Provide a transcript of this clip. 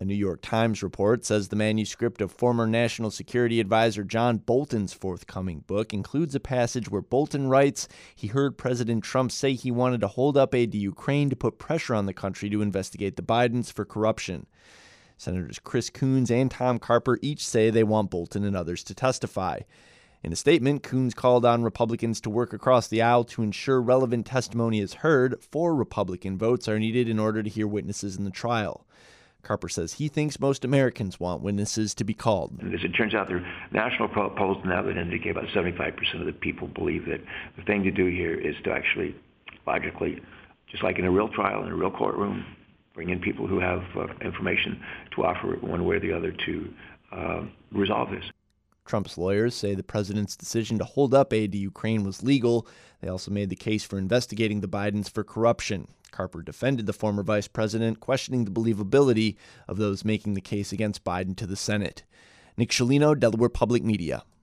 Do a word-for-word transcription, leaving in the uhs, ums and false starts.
A New York Times report says the manuscript of former National Security Advisor John Bolton's forthcoming book includes a passage where Bolton writes he heard President Trump say he wanted to hold up aid to Ukraine to put pressure on the country to investigate the Bidens for corruption. Senators Chris Coons and Tom Carper each say they want Bolton and others to testify. In a statement, Coons called on Republicans to work across the aisle to ensure relevant testimony is heard. Four Republican votes are needed in order to hear witnesses in the trial. Carper says he thinks most Americans want witnesses to be called. And as it turns out, there are national polls now that indicate about seventy-five percent of the people believe that the thing to do here is to actually, logically, just like in a real trial, in a real courtroom, bring in people who have uh, information to offer one way or the other to uh, resolve this. Trump's lawyers say the president's decision to hold up aid to Ukraine was legal. They also made the case for investigating the Bidens for corruption. Carper defended the former vice president, questioning the believability of those making the case against Biden to the Senate. Nick Scialino, Delaware Public Media.